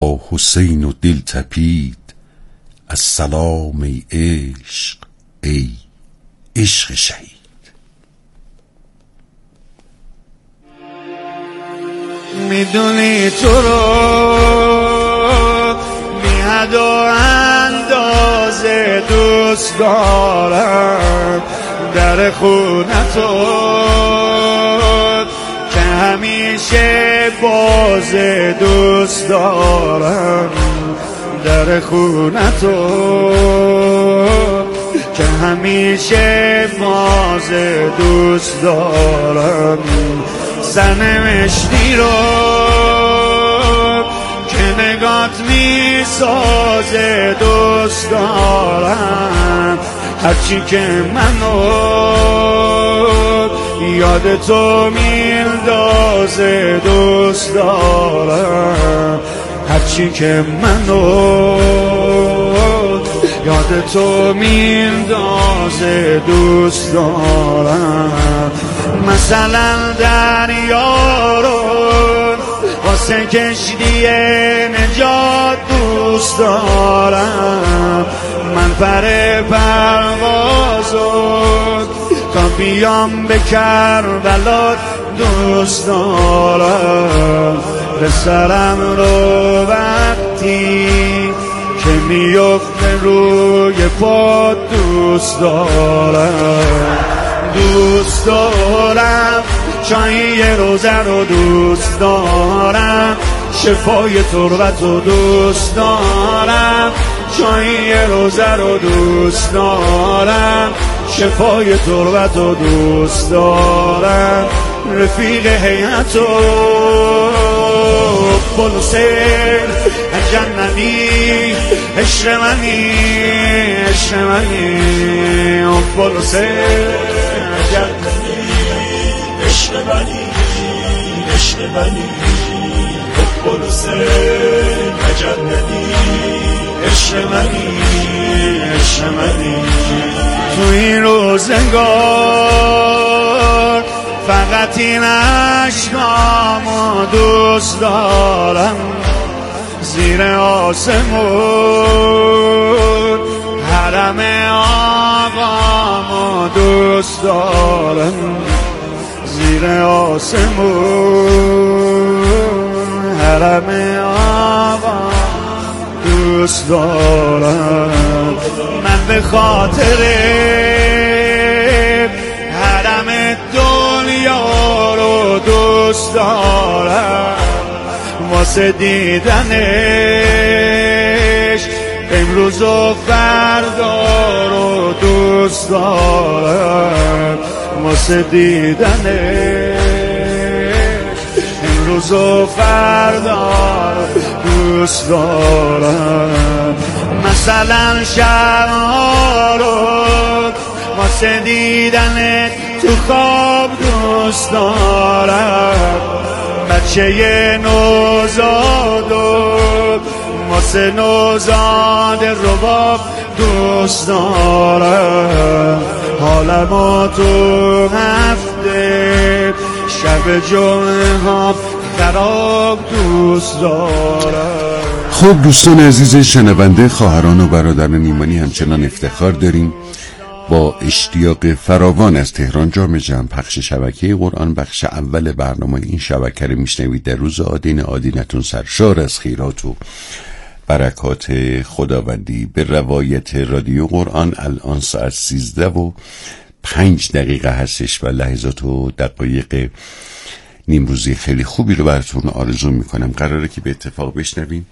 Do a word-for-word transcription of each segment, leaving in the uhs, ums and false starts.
با حسین و دل تپید از سلام ای عشق ای عشق شهید. میدونی تو رو بی حد و اندازه دوست دارم، در خونتو که همیشه باز دوست دارم، در خونتو که همیشه باز دوست دارم، سرنوشتی رو که نگات می سازه دوست دارم، هرچی که منو یاد تو میندازه دوست دارم، هرچی که منو یاد تو میندازه دوست دارم. مثلا دریا رو واسه کشتی نجات دوست دارم، من پر پروازو تا بیام به کربلا دوست دارم، به سرم رو وقتی که میفته روی پا دوست دارم، دوست دارم چای روزه رو دوست دارم، شفای تربت رو دوست دارم، چای روزه رو دوست دارم، شفای تربت رو دوست دارم، رفیق هیئت و پلوسر جنتی عشق منی عشق منی پلوسر جنتی عشق منی عشق منی پلوسر جنتی عشق منی عشق منی. تو این روزگار فقط این عشقامو دوست دارم، زیر آسمون حرم آقامو دوست دارم، زیر آسمون حرم آقا دوست دارم، من به خاطر حرم دنیا رو دوست دارم، واسه دیدنش امروز و فردا رو دوست دارم، واسه دیدنش امروز و فردا رو دوست دارم، مثلا شبها رو واسه دیدن تو خواب دوست دارم، بچه نوزاد و واسه نوزاد رباب دوست دارم، حالمو تو هفته شب جمعه ها خراب دوست دارم. خب دوستان عزیز شنونده، خواهران و برادران ایمانی، همچنان افتخار داریم با اشتیاق فراوان از تهران جام جم پخش شبکه قرآن بخش اول برنامه این شبکه رو میشنوید. در روز آدین آدینتون سرشار از خیرات و برکات خداوندی. به روایت رادیو قرآن الان ساعت سیزده و پنج دقیقه هستش و لحظات و دقایق نیمروزی خیلی خوبی رو براتون آرزو میکنم. قراره که به اتفاق بشنویم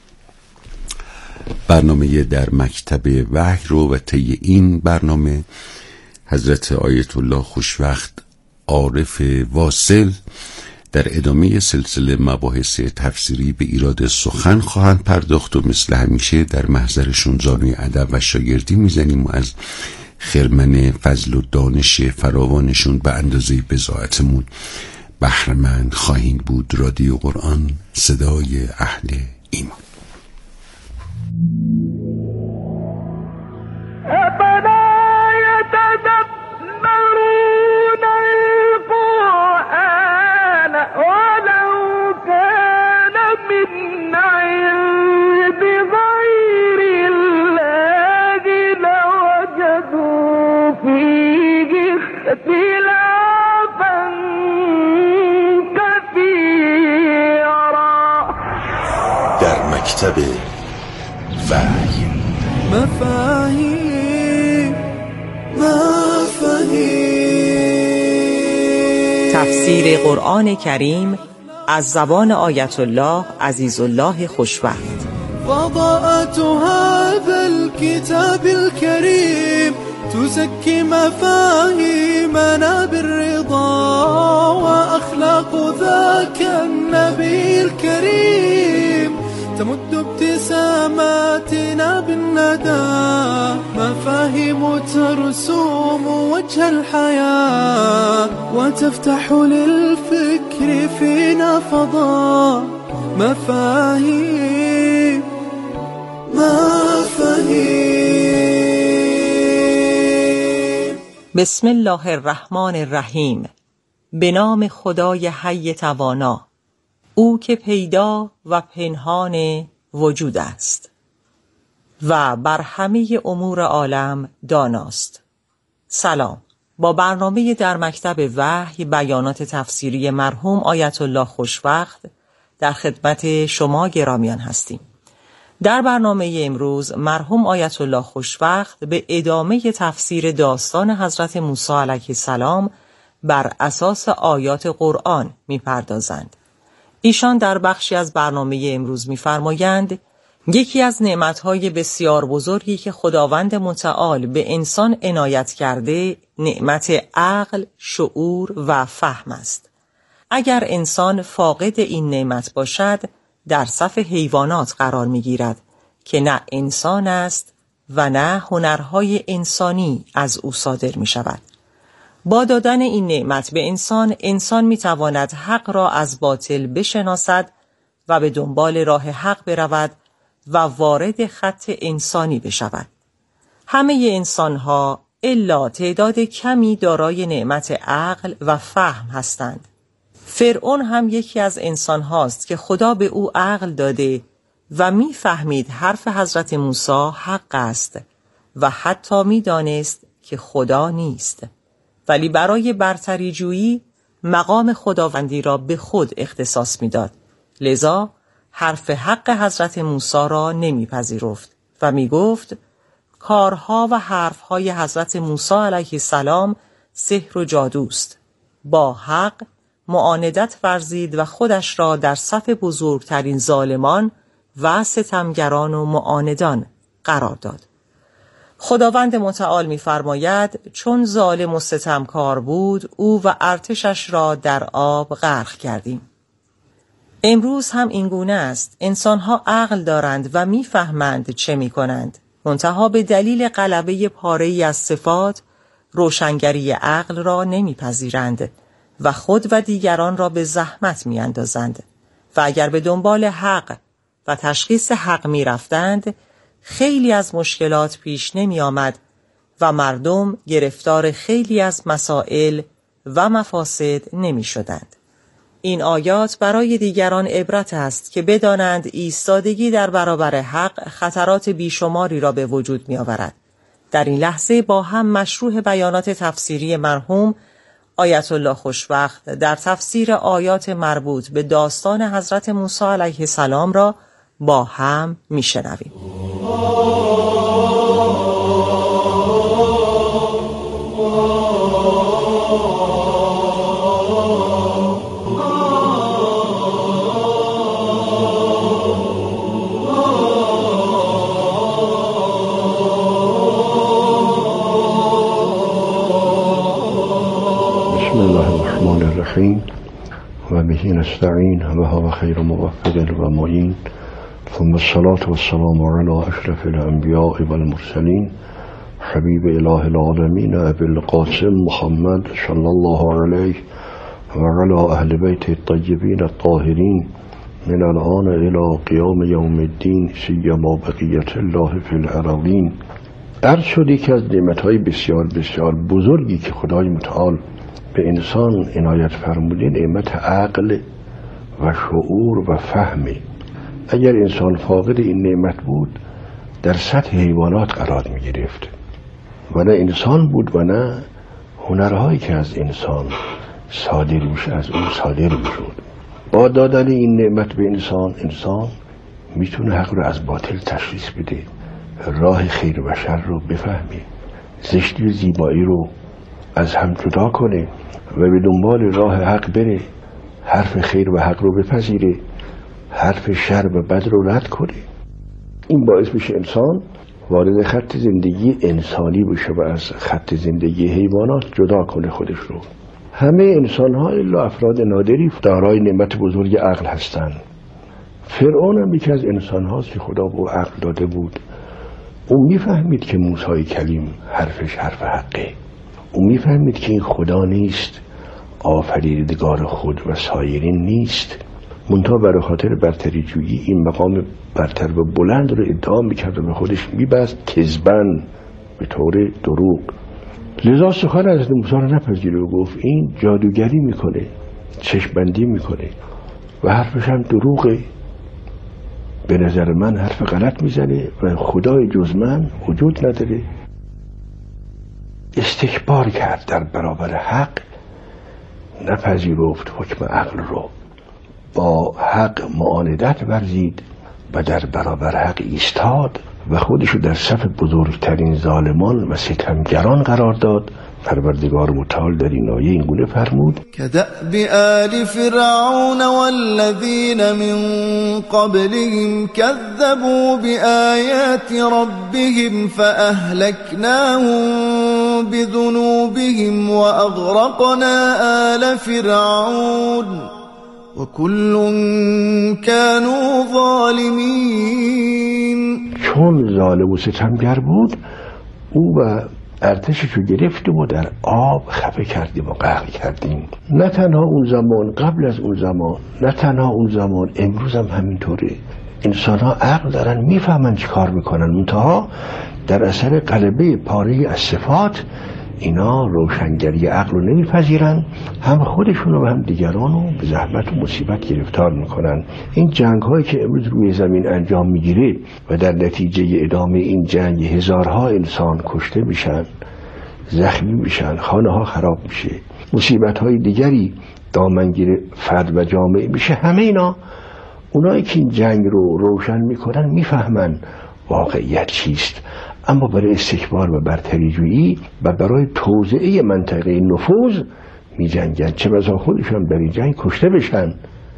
برنامه در مکتب وحی رو و طی این برنامه حضرت آیت الله خوشوقت عارف واصل در ادامه سلسله مباحث تفسیری به ایراد سخن خواهند پرداخت و مثل همیشه در محضرشون زانوی ادب و شاگردی میزنیم و از خرمن فضل و دانش فراوانشون به اندازه بضاعتمون بهره‌مند خواهیم بود. رادیو قرآن، صدای اهل ایمان. ولو كان من عند در مکتب وحی. مفاهیم مفاهیم تفسیر قرآن کریم از زبان آیت الله عزیز الله خوشوقت. فضاءة هذا الكتاب الكريم تزكي مفاهيمنا بالرضا وأخلاق ذاك النبي الكريم تمد ابتساماتنا بالندى مفاهيم ترسوم وجه الحياة وتفتح للفكر فينا فضاء. مفاهيم مفاهیم. بسم الله الرحمن الرحیم. به نام خدای حی توانا، او که پیدا و پنهان وجود است و بر همه امور عالم داناست. سلام. با برنامه در مکتب وحی بیانات تفسیری مرحوم آیت الله خوشوقت در خدمت شما گرامیان هستیم. در برنامه امروز مرحوم آیت الله خوشوقت به ادامه تفسیر داستان حضرت موسی علیه السلام بر اساس آیات قرآن می‌پردازند. ایشان در بخشی از برنامه امروز می‌فرمایند یکی از نعمت‌های بسیار بزرگی که خداوند متعال به انسان عنایت کرده نعمت عقل، شعور و فهم است. اگر انسان فاقد این نعمت باشد در صف حیوانات قرار می‌گیرد که نه انسان است و نه هنرهای انسانی از او صادر می‌شود. با دادن این نعمت به انسان، انسان می‌تواند حق را از باطل بشناسد و به دنبال راه حق برود و وارد خط انسانی بشود. همه انسان‌ها الا تعداد کمی دارای نعمت عقل و فهم هستند. فرعون هم یکی از انسان هاست که خدا به او عقل داده و میفهمید حرف حضرت موسی حق است و حتی میدانست که خدا نیست، ولی برای برتری جویی مقام خداوندی را به خود اختصاص میداد. لذا حرف حق حضرت موسی را نمیپذیرفت و میگفت کارها و حرفهای حضرت موسی علیه السلام سحر و جادوست. با حق معاندت ورزید و خودش را در صف بزرگترین ظالمان و ستمگران و معاندان قرار داد. خداوند متعال می‌فرماید چون ظالم و ستمکار بود او و ارتشش را در آب غرق کردیم. امروز هم این گونه است. انسان‌ها عقل دارند و می‌فهمند چه می‌کنند، منتها به دلیل غلبه پاره‌ای از صفات روشنگری عقل را نمی‌پذیرند و خود و دیگران را به زحمت می اندازند و اگر به دنبال حق و تشخیص حق می رفتند خیلی از مشکلات پیش نمی آمد و مردم گرفتار خیلی از مسائل و مفاسد نمی شدند. این آیات برای دیگران عبرت است که بدانند ایستادگی در برابر حق خطرات بیشماری را به وجود می آورد. در این لحظه با هم مشروع بیانات تفسیری مرحوم آیت الله خوشوقت در تفسیر آیات مربوط به داستان حضرت موسی علیه السلام را با هم میشنویم. بسم الله الرحمن الرحیم و به نستعین و هو خیر موفق و معین ثم الصلاة والسلام علی اشرف الانبیاء والمرسلین حبیب اله العالمین ابی القاسم محمد صلی الله علیه و علی اهل بیت الطیبین الطاهرین من الان الى قیام یوم الدین سیما بقیت الله فی الارضین. عرض شدی که از نعمتهای بسیار بسیار بزرگی که خدای متعال به انسان عنایت فرموده نعمت عقل و شعور و فهمه. اگر انسان فاقد این نعمت بود در سطح حیوانات قرار می گرفت و نه انسان بود و نه هنرهایی که از انسان صادر میشه از اون صادر میشد. با دادن این نعمت به انسان، انسان میتونه حق رو از باطل تشخیص بده، راه خیر و شر رو بفهمه، زشتی و زیبایی رو از هم جدا کنه و به دنبال راه حق بره، حرف خیر و حق رو بپذیره، حرف شر و بد رو رد کنه. این باعث میشه انسان وارد خط زندگی انسانی بشه و از خط زندگی حیوانات جدا کنه خودش رو. همه انسان ها الا افراد نادری دارای نعمت بزرگ عقل هستند. فرعون هم یکی از انسان هاست که خدا به عقل داده بود. اون میفهمید که موسی کلیم حرفش حرف حقه. اون میفهمید که این خدا نیست، آفریدگار خود و سایرین نیست، منتها برای خاطر برتری جویی این مقام برتر و بلند رو ادعا میکرد و به خودش میبست کذبن، به طور دروغ. لذا سخن از موسی رو نپذیره و گفت این جادوگری میکنه، چشمبندی میکنه و حرفش هم دروغه. به نظر من حرف غلط میزنه و خدای جز من وجود نداره. استکبار کرد در برابر حق، نپذیرفت حکم عقل رو، با حق معاندت ورزید و در برابر حق ایستاد و خودشو در صف بزرگترین ظالمان و ستمگران قرار داد. پروردگار متعال در این آیه این گونه فرمود: كدأب آل فرعون والذين من قبلهم كذبوا بآيات ربهم فأهلكناهم بذنوبهم وأغرقنا آل فرعون وكل كانوا ظالمين. چون ظالم و ستمگر بود، او و ارتششو گرفتیم و در آب خفه کردیم و غرق کردیم. نه تنها اون زمان، قبل از اون زمان، نه تنها اون زمان، امروز هم همینطوره. انسان ها عقل دارن، میفهمن چی کار میکنن، منتها در اثر غلبه پاره از صفات اینا روشنگری عقل رو نمیپذیرن، هم خودشون و هم دیگران رو به زحمت و مصیبت گرفتار میکنن. این جنگ هایی که امروز روی زمین انجام میگیره و در نتیجه ادامه این جنگ هزارها انسان کشته میشن، زخمی میشن، خانه ها خراب میشه، مصیبت های دیگری دامنگیر فرد و جامعه میشه، همه اینا اونایی که این جنگ رو روشن میکنن میفهمن واقعیت چیست، اما برای استکبار و برتری جویی و برای توزیع منطقه نفوذ می جنگن. چه بسا خودشان در این جنگ کشته بشن،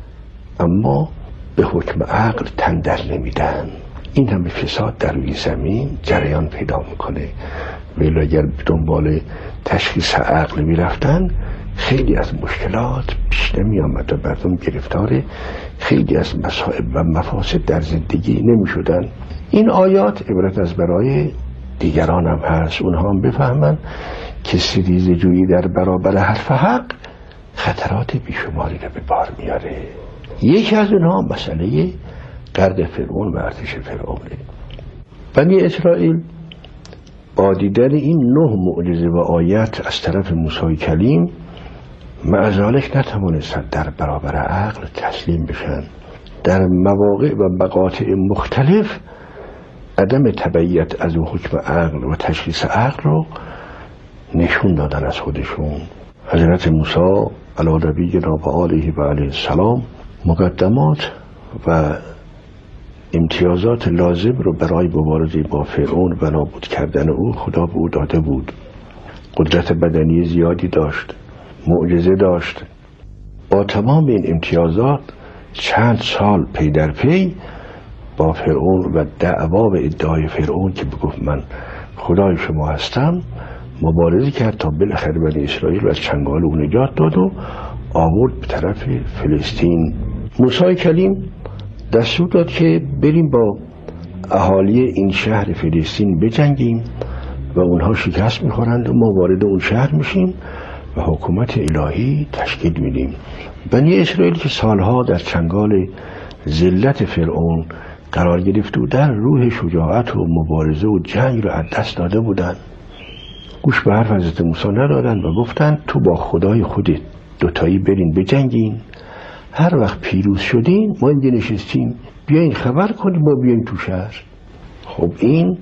اما به حکم عقل تن در نمیدن. این همه فساد در روی زمین جریان پیدا میکنه. ولی اگر دنبال تشخیص عقل می رفتن، خیلی از مشکلات پیش نمی آمد و مردم گرفتار خیلی از مصائب و مفاسد در زندگی نمی شدن. این آیات عبرت از برای دیگران هم هست، اونها هم بفهمن که ستیزه جویی در برابر حرف حق خطرات بیشماری رو به بار میاره. یکی از اونها مسئله غرق فرعون و ارتش فرعونه. بنی اسرائیل با دیدن این نه معجزه و آیت از طرف موسی کلیم مع ذالک نتوانستند در برابر عقل تسلیم بشن. در مواقع و مقاطع مختلف عدم تبعیت از حکم عقل و تشخیص عقل رو نشون دادن از خودشون. حضرت موسی علی نبینا و آله و علیه السلام مقدمات و امتیازات لازم رو برای مبارزه با فرعون و نابود کردن او خدا به او داده بود. قدرت بدنی زیادی داشت، معجزه داشت. با تمام این امتیازات چند سال پی در پی با فرعون و دعوا و ادعای فرعون که بگفت من خدای شما هستم مبارزه کرد تا بالاخره بنی اسرائیل رو از چنگال او نجات داد و آورد به طرف فلسطین. موسی کلیم دستور داد که بریم با اهالی این شهر فلسطین بجنگیم و اونها شکست میخورند و ما وارد اون شهر میشیم و حکومت الهی تشکیل میدیم. بنی اسرائیل که سالها در چنگال ذلت فرعون قرار گرفته بودن، روح شجاعت و مبارزه و جنگ رو از دست داده بودن. گوش به حرف حضرت موسی ندادن و گفتن تو با خدای خودت دوتایی برین بجنگین، هر وقت پیروز شدین ما اینجا نشستیم بیاین خبر کنیم ما بیاین تو شهر. خب این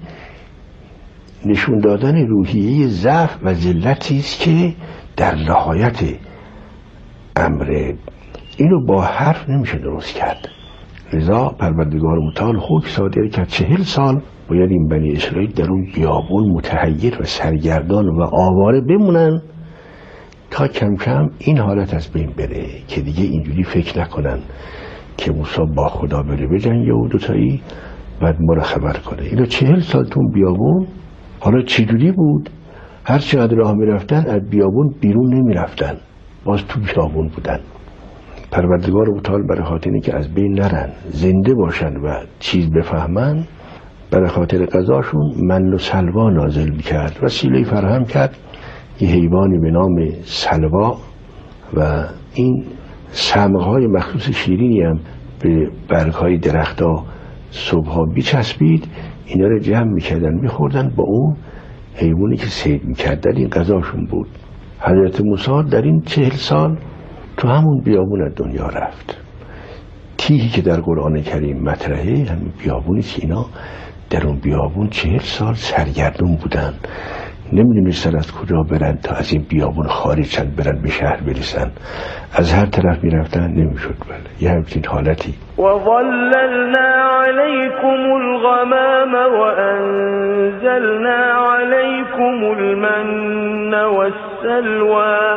نشون دادن روحیه ضعف و ذلتی است که در نهایت امر اینو با حرف نمیشه درست کرد. لذا پروردگار متعال حکم صادر کرد چهل سال باید این بنی اسرائیل در اون بیابون متحیر و سرگردان و آواره بمونن تا کم کم این حالت از بین بره که دیگه اینجوری فکر نکنن که موسی با خدا بره بجنگه و دوتایی بعد ما رو خبر کنه. اینا چهل سال تو بیابون. حالا چجوری بود؟ هر چقدر راه میرفتن از بیابون بیرون نمیرفتن، باز تو بیابون بودن. پروردگار متعال برای خاطر اینکه که از بین نرن، زنده باشن و چیز بفهمن، برای خاطر قضاشون من و سلوا نازل میکرد. وسیله فراهم کرد یه حیوانی به نام سلوا و این سمقهای مخصوص شیرینی هم به برگهای درختها صبحها بیچسبید. اینا رو جمع میکردن میخوردن، با اون حیوانی که صید میکردن این غذاشون بود. حضرت موسی در این چهل سال تو همون بیابون از دنیا رفت. تیهی که در قرآن کریم مطرحه همین بیابونی که اینا در اون بیابون چهل سال سرگردون بودن، نمیدونستن از کجا برن تا از این بیابون خارج شن برن به شهر برسن. از هر طرف میرفتن نمیشد. بله یه همچین حالتی. وظللنا عليكم الغمام وأنزلنا عليكم المن والسلوى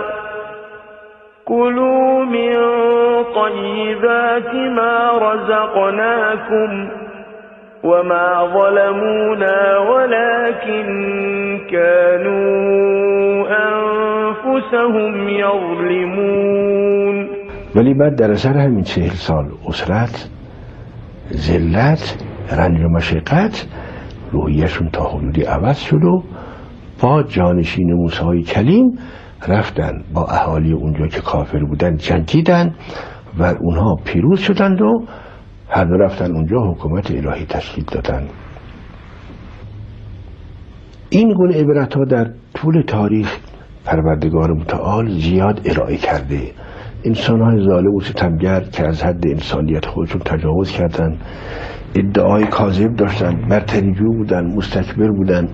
كلوا من طيبات ما رزقناكم وما ظلمونا ولكن كانوا أنفسهم يظلمون. ولی بعد در اثر همین چهل سال اسرت، ذلت، رنج و مشقت، روحیشون تا حدودی عوض شد و با جانشین موسی کلیم رفتن با اهالی اونجا که کافر بودن جنگیدن و اونها پیروز شدند و هر دو رفتن اونجا حکومت الهی تشکیل دادن. این گونه عبرت ها در طول تاریخ پروردگار متعال زیاد ارائه کرده. انسان های ظالم و ستمگر که از حد انسانیت خودشون تجاوز کردن، ادعای کاذب داشتن، برتریجو بودن، مستکبر بودن،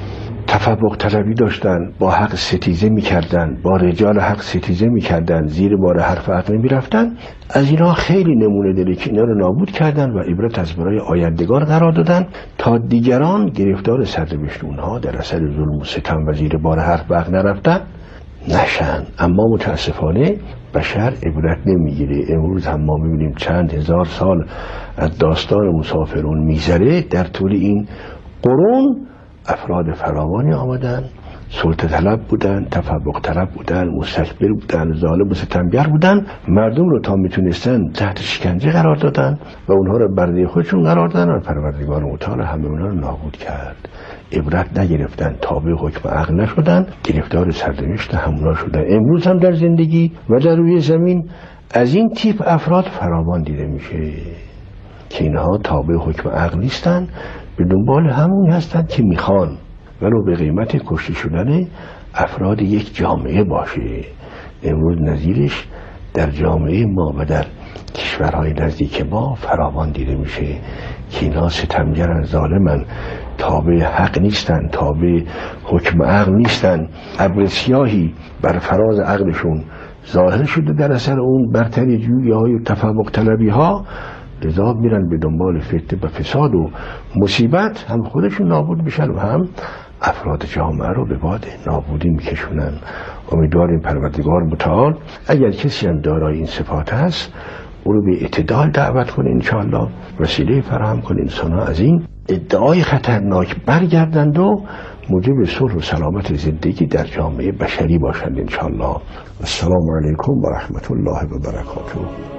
تفوق طلبی داشتن، با حق ستیزه میکردن، با رجال حق ستیزه میکردن، زیر بار حرف حق نمیرفتن. از اینا خیلی نمونه داره که اینا رو نابود کردن و عبرت از برای آیندگان قرار دادن تا دیگران گرفتار سرنوشت اونها در اثر ظلم و ستم و زیر بار حرف حق نرفتن نشن. اما متاسفانه بشر عبرت نمیگیره. امروز هم ما میبینیم چند هزار سال از داستان مسافرون میگذره. در طول این قرون افراد فراوانی آمدن، سلطه طلب بودن، تفوق طلب بودن، مستکبر بودن، ظالم و ستمگر بودن. مردم رو تا میتونستن تحت شکنجه قرار دادن و اونها رو برده خودشون قرار دادن و پروردگار متعال همه اونها رو نابود کرد. عبرت نگرفتن، تابع حکم عقل نشدن، گرفتار سرنوشت همونا شدن. امروز هم در زندگی و در روی زمین از این تیپ افراد فراوان دیده میشه که اینها تابع حکم عقل نیستن، به دنبال همون هستن که میخوان ولو به قیمت کشته شدن افراد یک جامعه باشه. امروز نظیرش در جامعه ما و در کشورهای نزدیک ما فراوان دیده میشه که اینا ستمگرن، ظالمن، تابع حق نیستن، تابع حکم عقل نیستن. ابر سیاهی بر فراز عقلشون ظاهر شده در اثر اون برتری جویی های و تفوق طلبی ها. لذا میرن به دنبال فتنه و فساد و مصیبت، هم خودشون نابود میشن و هم افراد جامعه رو به باد نابودی میکشونن. امیدواریم پروردگار متعال اگر کسی هم دارای این صفات هست او رو به اعتدال دعوت کنه، انشاءالله وسیله فراهم کنه انسان ها از این ادعای خطرناک برگردند و موجب صلح و سلامت زندگی در جامعه بشری باشند انشاءالله. السلام علیکم و رحمت الله و برکاته.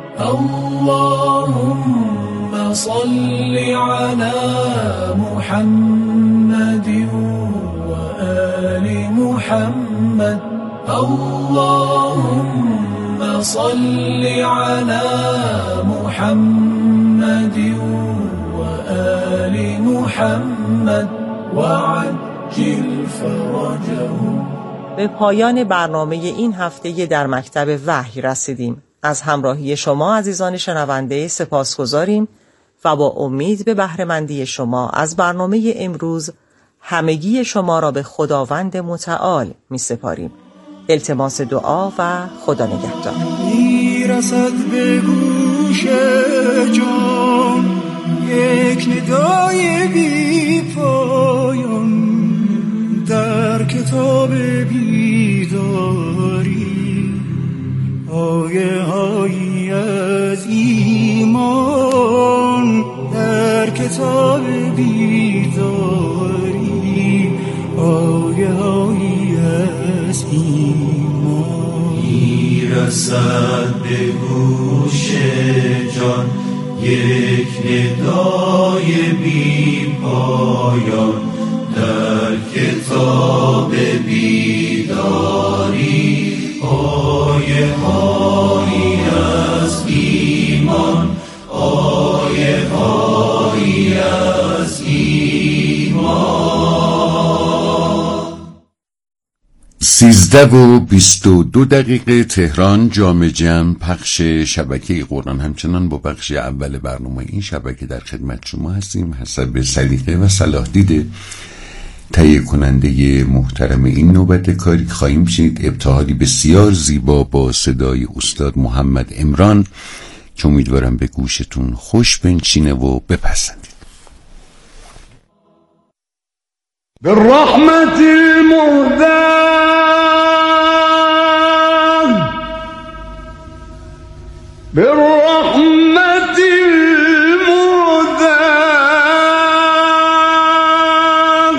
اللهم صل على محمد وآل محمد. اللهم صل على محمد وآل محمد وعجل فرجهم. به پایان برنامه این هفته در مکتب وحی رسیدیم. از همراهی شما عزیزان شنونده سپاسگزاریم و با امید به بهره‌مندی شما از برنامه امروز همگی شما را به خداوند متعال می سپاریم. التماس دعا و خدا نگهدار. میرسد به گوش جان یک ندای بی پایان در کتاب بیداری، آیه هایی از ایمان در کتاب بیداری، آیه هایی از ایمان. میرسد به گوش جان یک ندای بی پایان در کتاب بیداری، آیه هایی از ایمان، آیه هایی از ایمان. سیزده و بیست و دو دقیقه تهران، جام جم، پخش شبکه قرآن. همچنان با بخش اول برنامه این شبکه در خدمت شما هستیم. حسب سلیقه و صلاح دیده تهیه کننده محترم این نوبت کاری خواهیم شنید ابتهالی بسیار زیبا با صدای استاد محمد عمران که امیدوارم به گوشتون خوش بنشینه و بپسندید. بالرحمة المهداة بالرحمة المهداة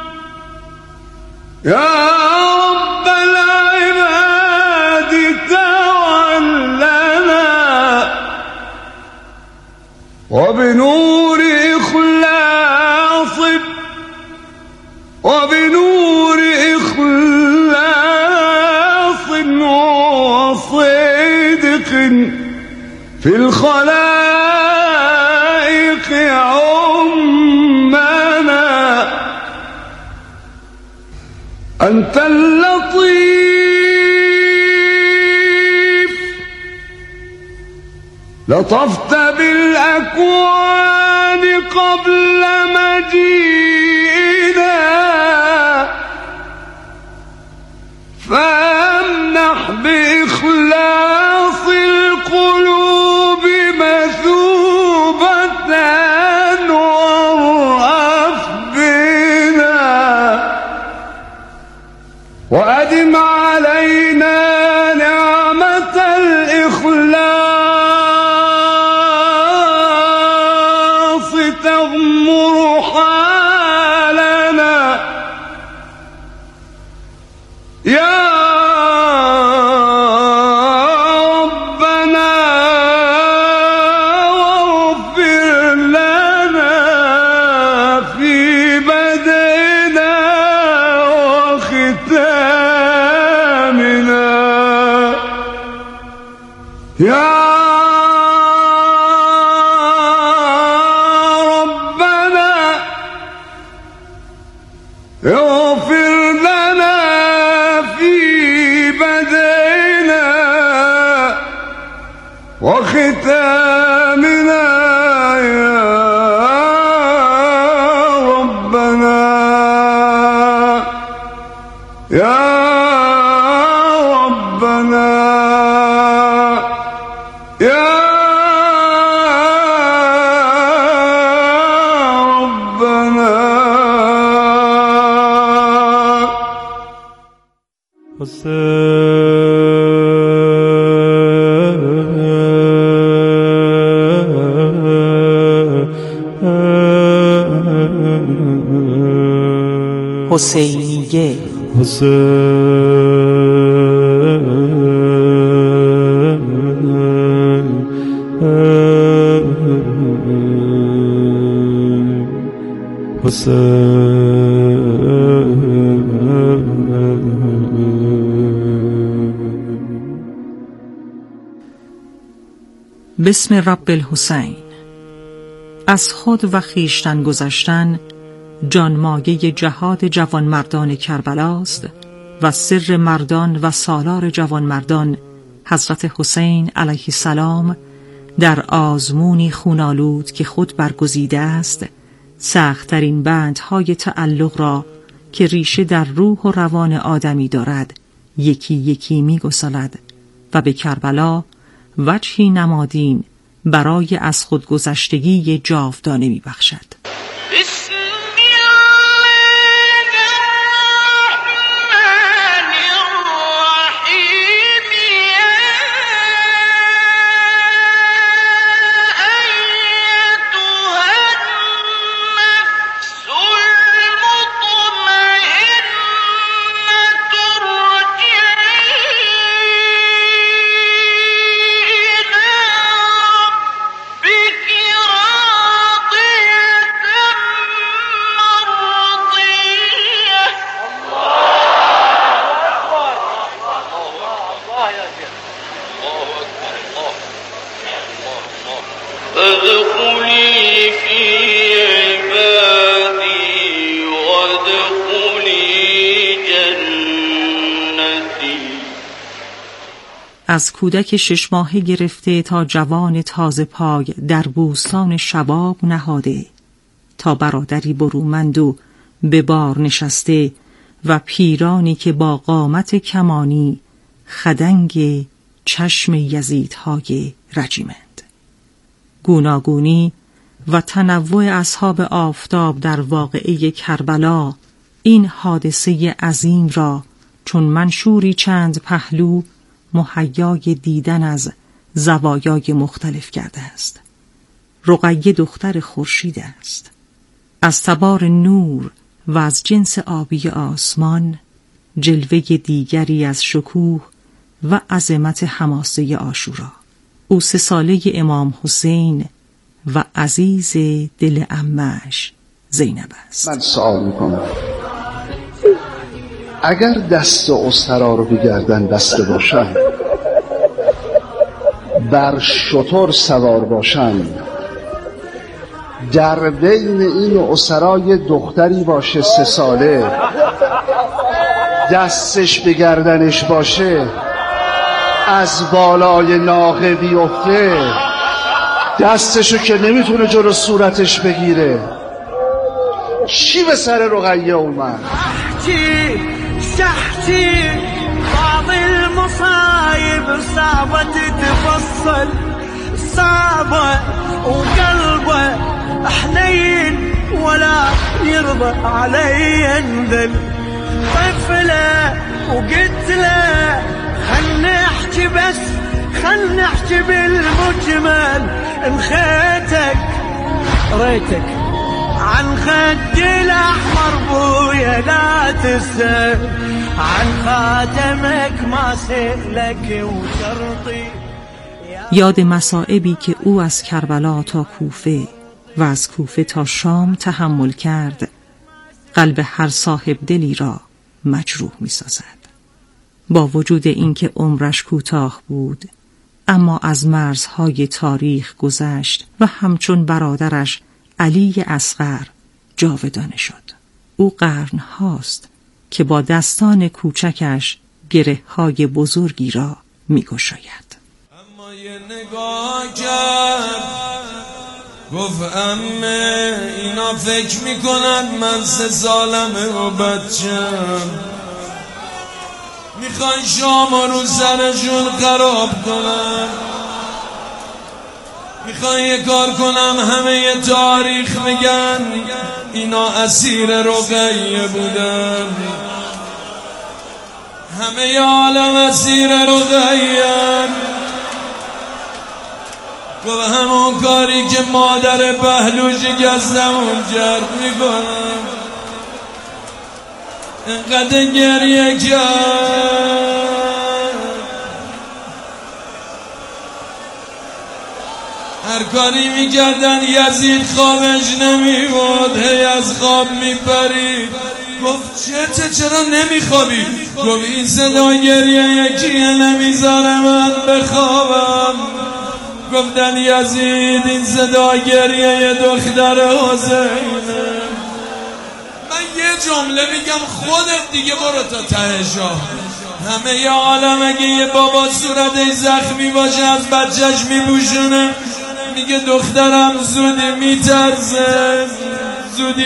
يا رب العباد تولنا وبنور إخلاص وبنور إخلاص وصدق في الخلائق عمنا. أنت اللطيف لطفت بالأكوان قبل مجيئنا، فامنح بإخلاص القلوب مثوبة وارأف بنا، وأدم علينا نعمة الإخلاص تغمر حالنا يا ربنا، واغفر لنا في بدئنا وختامنا يا ربنا، اغفر لنا في بدئنا وختامنا يا ربنا يا ربنا يا ربنا. حسینیه بسم رب الحسین. از خود و خویشتن گذشتن جانمایه جهاد جوانمردان کربلاست و سر مردان و سالار جوانمردان حضرت حسین علیه السلام در آزمونی خونالود که خود برگزیده است سخت‌ترین بندهای تعلق را که ریشه در روح و روان آدمی دارد یکی یکی می گسلد و به کربلا وجهی نمادین برای از خودگذشتگی جاودانه می‌بخشد. فادخلي في عبادي وادخلي جنتي. از کودک شش ماهه گرفته تا جوان تازه پای در بوستان شباب نهاده، تا برادری برومند و به بار نشسته و پیرانی که با قامت کمانی خدنگ چشم یزیدهای رجیمند. گوناگونی و تنوع اصحاب آفتاب در واقعه کربلا این حادثه عظیم را چون منشوری چند پهلو مهیای دیدن از زوایای مختلف کرده است. رقیه دختر خورشید است، از تبار نور و از جنس آبی آسمان، جلوه دیگری از شکوه و عظمت حماسه عاشورا. او سه ساله امام حسین و عزیز دل عمه‌اش زینب است. من سوال میکنم، اگر دست اسرا رو بگردن بسته باشن، بر شتر سوار باشن، در بین این اسرای دختری باشه سه ساله، دستش به گردنش باشه، از بالای ناقه بیفته، دستشو که نمیتونه جلو صورتش بگیره، چی به سر رقیه اومد؟ شحتي شحتي بعض المصايب صعبة تتفصل، صعبة وقلبه حنين ولا يرضى علي انذل، طفلة وقلت له خل نحكي بس خل نحكي بالمجمل، انخيتك ريتك عن خد الأحمر بويا لا تسأل، عن خاتمك ما سألك وشرطي. یاد مصائبی که او از کربلا تا کوفه و از کوفه تا شام تحمل کرد قلب هر صاحب دلی را مجروح می سازد. با وجود اینکه عمرش کوتاه بود، اما از مرزهای تاریخ گذشت و همچون برادرش علی اصغر جاودانه شد. او قرن هاست که با دستان کوچکش گره های بزرگی را می گشاید. اما یه نگاه کرد گفت امه اینا فکر میکنن من سه سالمه و بچم، میخوان شام رو سرشون خراب کنن، میخوان یه کار کنم همه یه تاریخ میگن اینا اسیر رقیه بودن، همه ی عالم اسیر رقیه. گفت همون کاری که مادر پهلو شکستمون کرد میکنم. انقدر گریه کرد هر کاری میکردن یزید خوابش نمیبود، هی از خواب میپرید. گفت چته چرا نمیخوابی؟ گفت این صدا گریه یکیه نمیذاره من بخوابم. گفتن یزید این صدا گریه یه دختر حسینه. من یه جمله میگم خودت دیگه برو تا تهشا. همه ی عالم اگه یه بابا صورتش زخمی باشه از بچهش میبوشونه، میگه دخترم زودی میترسه زودی